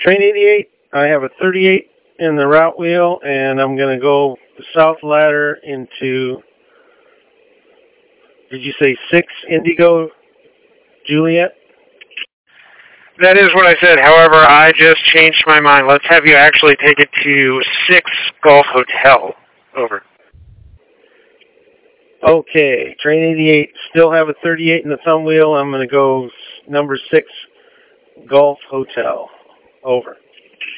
Train 88, I have a 38 in the route wheel, and I'm going to go the south ladder into, did you say 6 Indigo Juliet? That is what I said. However, I just changed my mind. Let's have you actually take it to 6 Golf Hotel. Over. Okay, Train 88, still have a 38 in the thumb wheel. I'm going to go number 6 Golf Hotel. Over.